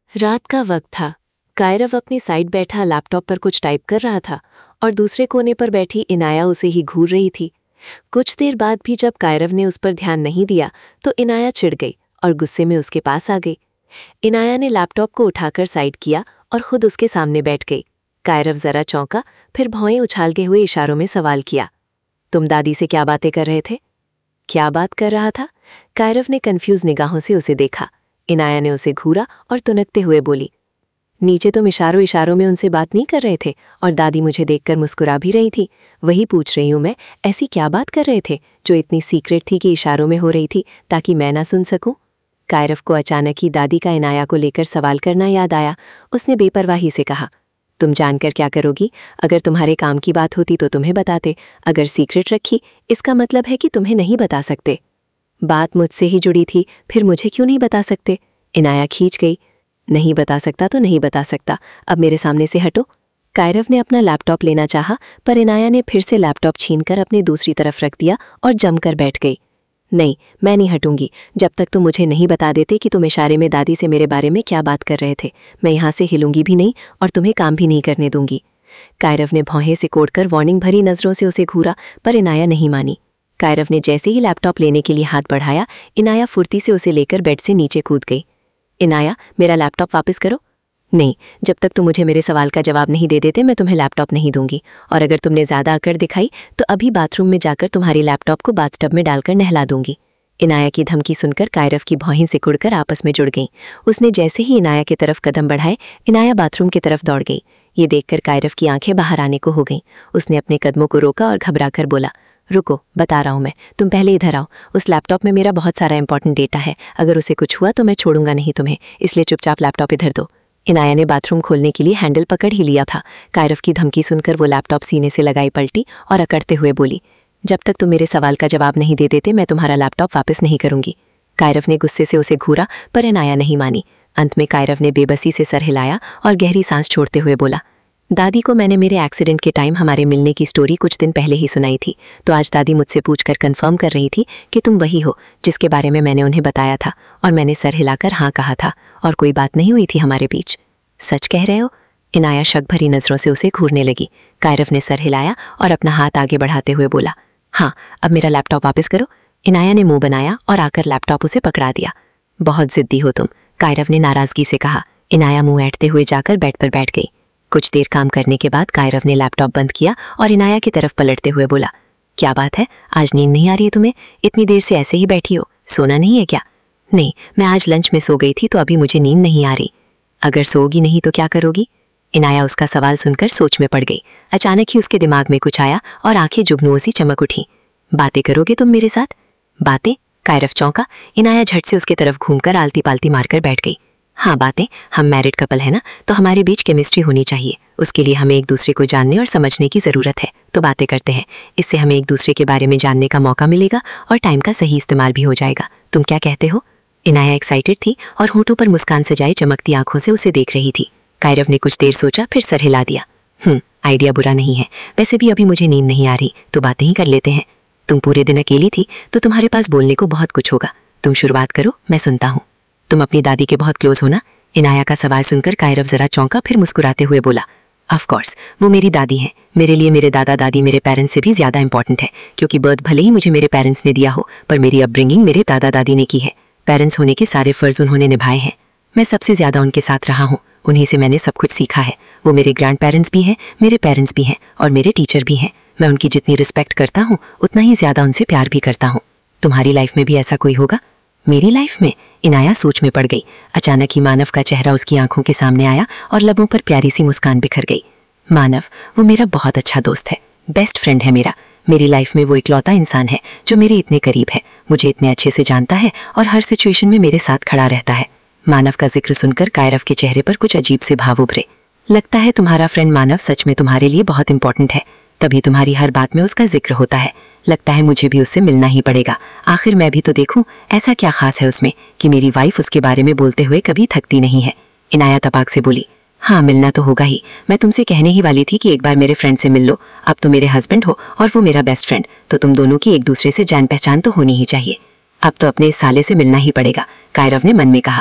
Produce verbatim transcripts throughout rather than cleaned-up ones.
रात का वक्त था। कायरव अपनी साइड बैठा लैपटॉप पर कुछ टाइप कर रहा था और दूसरे कोने पर बैठी इनाया उसे ही घूर रही थी। कुछ देर बाद भी जब कायरव ने उस पर ध्यान नहीं दिया तो इनाया चिढ़ गई और गुस्से में उसके पास आ गई। इनाया ने लैपटॉप को उठाकर साइड किया और खुद उसके सामने बैठ गई। कायरव जरा चौंका, फिर भौएं उछालते हुए इशारों में सवाल किया, तुम दादी से क्या बातें कर रहे थे? क्या बात कर रहा था? कायरव ने कंफ्यूज निगाहों से उसे देखा। इनाया ने उसे घूरा और तुनकते हुए बोली, नीचे तुम इशारों इशारों में उनसे बात नहीं कर रहे थे और दादी मुझे देखकर मुस्कुरा भी रही थी। वही पूछ रही हूं मैं, ऐसी क्या बात कर रहे थे जो इतनी सीक्रेट थी कि इशारों में हो रही थी ताकि मैं ना सुन सकूं? कायरव को अचानक ही दादी का इनाया को लेकर सवाल करना याद आया। उसने बेपरवाही से कहा, तुम जानकर क्या करोगी? अगर तुम्हारे काम की बात होती तो तुम्हें बताते, अगर सीक्रेट रखी इसका मतलब है कि तुम्हें नहीं बता सकते। बात मुझसे ही जुड़ी थी, फिर मुझे क्यों नहीं बता सकते? इनाया खींच गई। नहीं बता सकता तो नहीं बता सकता, अब मेरे सामने से हटो। कायरव ने अपना लैपटॉप लेना चाहा, पर इनाया ने फिर से लैपटॉप छीनकर अपनी दूसरी तरफ रख दिया और जमकर बैठ गई। नहीं, मैं नहीं हटूंगी जब तक तुम मुझे नहीं बता देते कि तुम इशारे में दादी से मेरे बारे में क्या बात कर रहे थे। मैं यहाँ से हिलूंगी भी नहीं और तुम्हें काम भी नहीं करने दूंगी। कायरव ने भौहें से कोड़कर वार्निंग भरी नजरों से उसे घूरा, पर इनाया नहीं मानी। कायरव ने जैसे ही लैपटॉप लेने के लिए हाथ बढ़ाया, इनाया फुर्ती से उसे लेकर बेड से नीचे कूद गई। इनाया, मेरा लैपटॉप वापस करो। नहीं, जब तक तुम मुझे मेरे सवाल का जवाब नहीं दे देते मैं तुम्हें लैपटॉप नहीं दूंगी, और अगर तुमने ज्यादा अकड़ दिखाई तो अभी बाथरूम में जाकर तुम्हारी लैपटॉप को बाथटब में डालकर नहला दूंगी। इनाया की धमकी सुनकर कायरव की भौहें सिकुड़कर आपस में जुड़ गईं। उसने जैसे ही इनाया की तरफ कदम बढ़ाए, इनाया बाथरूम की तरफ दौड़ गई। ये देखकर कायरव की आंखें बाहर आने को हो गईं। उसने अपने कदमों को रोका और घबराकर बोला, रुको, बता रहा हूं मैं, तुम पहले इधर आओ। उस लैपटॉप में मेरा बहुत सारा इंपॉर्टेंट डेटा है, अगर उसे कुछ हुआ तो मैं छोड़ूंगा नहीं तुम्हें, इसलिए चुपचाप लैपटॉप इधर दो। इनाया ने बाथरूम खोलने के लिए हैंडल पकड़ ही लिया था। कायरव की धमकी सुनकर वो लैपटॉप सीने से लगाई पलटी और अकड़ते हुए बोली, जब तक तुम मेरे सवाल का जवाब नहीं दे देते मैं तुम्हारा लैपटॉप वापस नहीं करूंगी। कायरव ने गुस्से से उसे घूरा, पर इनाया नहीं मानी। अंत में कायरव ने बेबसी से सर हिलाया और गहरी सांस छोड़ते हुए बोला, दादी को मैंने मेरे एक्सीडेंट के टाइम हमारे मिलने की स्टोरी कुछ दिन पहले ही सुनाई थी, तो आज दादी मुझसे पूछकर कंफर्म कर रही थी कि तुम वही हो जिसके बारे में मैंने उन्हें बताया था, और मैंने सर हिलाकर हाँ कहा था और कोई बात नहीं हुई थी हमारे बीच। सच कह रहे हो? इनाया शक भरी नजरों से उसे घूरने लगी। कायरव ने सर हिलाया और अपना हाथ आगे बढ़ाते हुए बोला, हाँ, अब मेरा लैपटॉप वापस करो। इनाया ने मुंह बनाया और आकर लैपटॉप उसे पकड़ा दिया। बहुत जिद्दी हो तुम, कायरव ने नाराजगी से कहा। इनाया मुंह ऐंठते हुए जाकर बेड पर बैठ गई। कुछ देर काम करने के बाद कायरव ने लैपटॉप बंद किया और इनाया की तरफ पलटते हुए बोला, क्या बात है, आज नींद नहीं आ रही है तुम्हें? इतनी देर से ऐसे ही बैठी हो, सोना नहीं है क्या? नहीं, मैं आज लंच में सो गई थी तो अभी मुझे नींद नहीं आ रही। अगर सोओगी नहीं तो क्या करोगी? इनाया उसका सवाल सुनकर सोच में पड़ गई। अचानक ही उसके दिमाग में कुछ आया और आंखें जुगनुओं सी चमक उठी। बातें करोगे तुम मेरे साथ? बातें? कायरव चौंका। इनाया झट से उसके तरफ घूमकर आलती पालती मारकर बैठ गई। हाँ, बातें, हम मैरिड कपल है ना, तो हमारे बीच केमिस्ट्री होनी चाहिए। उसके लिए हमें एक दूसरे को जानने और समझने की ज़रूरत है, तो बातें करते हैं। इससे हमें एक दूसरे के बारे में जानने का मौका मिलेगा और टाइम का सही इस्तेमाल भी हो जाएगा। तुम क्या कहते हो? इनाया एक्साइटेड थी और होठों पर मुस्कान सजाए चमकती आंखों से उसे देख रही थी। कायरव ने कुछ देर सोचा, फिर सर हिला दिया। हम्म आइडिया बुरा नहीं है, वैसे भी अभी मुझे नींद नहीं आ रही, तो बातें ही कर लेते हैं। तुम पूरे दिन अकेली थी तो तुम्हारे पास बोलने को बहुत कुछ होगा। तुम शुरुआत करो, मैं सुनता हूँ। तुम अपनी दादी के बहुत क्लोज हो ना? इनाया का सवाल सुनकर कायरव जरा चौंका, फिर मुस्कुराते हुए बोला, ऑफ कोर्स, वो मेरी दादी हैं। मेरे लिए मेरे दादा दादी मेरे पेरेंट्स से भी ज्यादा इंपॉर्टेंट है, क्योंकि बर्थ भले ही मुझे मेरे पेरेंट्स ने दिया हो, पर मेरी अपब्रिंगिंग मेरे दादा दादी ने की है। पेरेंट्स होने के सारे फर्ज उन्होंने निभाए हैं। मैं सबसे ज्यादा उनके साथ रहा हूँ, उन्हीं से मैंने सब कुछ सीखा है। वो मेरे ग्रैंड पेरेंट्स भी हैं, मेरे पेरेंट्स भी हैं और मेरे टीचर भी हैं। मैं उनकी जितनी रिस्पेक्ट करता हूँ उतना ही ज्यादा उनसे प्यार भी करता हूँ। तुम्हारी लाइफ में भी ऐसा कोई होगा? मेरी लाइफ में? इनाया सोच में पड़ गई। अचानक ही मानव का चेहरा उसकी आंखों के सामने आया और लबों पर प्यारी सी मुस्कान बिखर गई। मानव, वो मेरा बहुत अच्छा दोस्त है, बेस्ट फ्रेंड है मेरा। मेरी लाइफ में वो इकलौता इंसान है जो मेरे इतने करीब है, मुझे इतने अच्छे से जानता है और हर सिचुएशन में मेरे साथ खड़ा रहता है। मानव का जिक्र सुनकर कायरव के चेहरे पर कुछ अजीब से भाव उभरे। लगता है तुम्हारा फ्रेंड मानव सच में तुम्हारे लिए बहुत इंपॉर्टेंट है, तभी तुम्हारी हर बात में उसका जिक्र होता है। लगता है मुझे भी उससे मिलना ही पड़ेगा। आखिर मैं भी तो देखूं, ऐसा क्या खास है उसमें कि मेरी वाइफ उसके बारे में बोलते हुए कभी थकती नहीं है। इनाया तपाक से बोली, हाँ, मिलना तो होगा ही। मैं तुमसे कहने ही वाली थी कि एक बार मेरे फ्रेंड से मिल लो। अब तो मेरे हस्बैंड हो और वो मेरा बेस्ट फ्रेंड, तो तुम दोनों की एक दूसरे से जान पहचान तो होनी ही चाहिए। अब तो अपने इस साले से मिलना ही पड़ेगा, कायरव ने मन में कहा।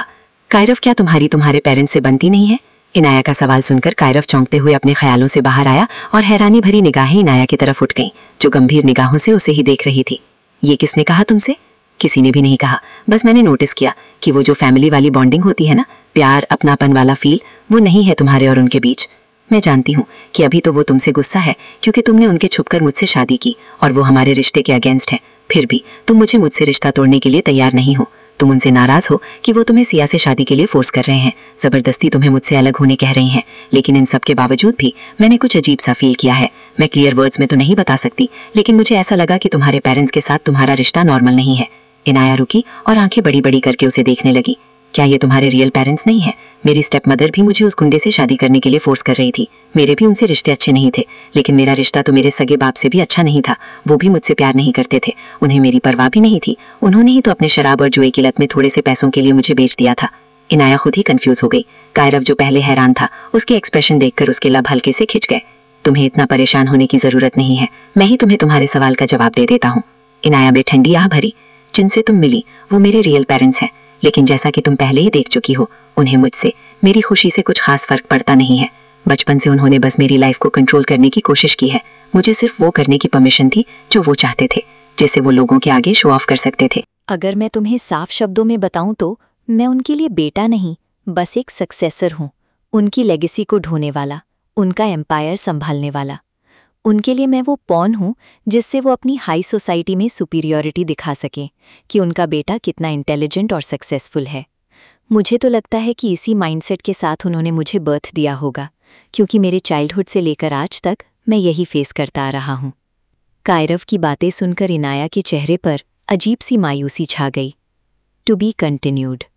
कायरव, क्या तुम्हारी तुम्हारे पेरेंट्स से बनती नहीं है? इनाया का सवाल सुनकर कायरव चौंकते हुए अपने ख्यालों से बाहर आया और हैरानी भरी निगाहें इनाया की तरफ उठ गईं, जो गंभीर निगाहों से उसे ही देख रही थी। ये किसने कहा तुमसे? किसी ने भी नहीं कहा, बस मैंने नोटिस किया कि वो जो फैमिली वाली बॉन्डिंग होती है ना, प्यार अपनापन वाला फील, वो नहीं है तुम्हारे और उनके बीच। मैं जानती हूँ कि अभी तो वो तुमसे गुस्सा है क्योंकि तुमने उनके छुपकर मुझसे शादी की और वो हमारे रिश्ते के अगेंस्ट है। फिर भी तुम मुझे मुझसे रिश्ता तोड़ने के लिए तैयार नहीं हो। तुम उनसे नाराज हो कि वो तुम्हें सिया से शादी के लिए फोर्स कर रहे हैं, जबरदस्ती तुम्हें मुझसे अलग होने कह रही हैं। लेकिन इन सब के बावजूद भी मैंने कुछ अजीब सा फील किया है। मैं क्लियर वर्ड्स में तो नहीं बता सकती, लेकिन मुझे ऐसा लगा कि तुम्हारे पेरेंट्स के साथ तुम्हारा रिश्ता नॉर्मल नहीं है। इनाया रुकी और आंखें बड़ी बड़ी करके उसे देखने लगी। क्या ये तुम्हारे रियल पेरेंट्स नहीं है? मेरी स्टेप मदर भी मुझे उस गुंडे से शादी करने के लिए फोर्स कर रही थी। मेरे भी उनसे रिश्ते अच्छे नहीं थे, लेकिन मेरा रिश्ता तो मेरे सगे बाप से भी अच्छा नहीं था। वो भी मुझसे प्यार नहीं करते थे, उन्हें मेरी परवाह भी नहीं थी। उन्होंने ही तो अपने शराब और जुए की लत में थोड़े से पैसों के लिए मुझे बेच दिया था। इनाया खुद ही कंफ्यूज हो गई। कायरव, जो पहले हैरान था, उसके एक्सप्रेशन देखकर उसके लब हल्के से खिंच गए। तुम्हें इतना परेशान होने की जरूरत नहीं है, मैं ही तुम्हें तुम्हारे सवाल का जवाब दे देता हूँ। इनाया बेठंडी आह भरी, जिनसे तुम मिली वो मेरे रियल पेरेंट्स हैं, लेकिन जैसा कि तुम पहले ही देख चुकी हो, उन्हें मुझसे मेरी खुशी से कुछ खास फर्क पड़ता नहीं है। बचपन से उन्होंने बस मेरी लाइफ को कंट्रोल करने की कोशिश की है। मुझे सिर्फ वो करने की परमिशन थी जो वो चाहते थे, जिससे वो लोगों के आगे शो ऑफ कर सकते थे। अगर मैं तुम्हें साफ शब्दों में बताऊं तो मैं उनके लिए बेटा नहीं, बस एक सक्सेसर हूँ। उनकी लेगेसी को ढोने वाला, उनका एम्पायर संभालने वाला। उनके लिए मैं वो पॉन हूँ जिससे वो अपनी हाई सोसाइटी में सुपीरियॉरिटी दिखा सकें कि उनका बेटा कितना इंटेलिजेंट और सक्सेसफुल है। मुझे तो लगता है कि इसी माइंडसेट के साथ उन्होंने मुझे बर्थ दिया होगा, क्योंकि मेरे चाइल्डहुड से लेकर आज तक मैं यही फेस करता आ रहा हूँ। कायरव की बातें सुनकर इनाया के चेहरे पर अजीब सी मायूसी छा गई। To be continued.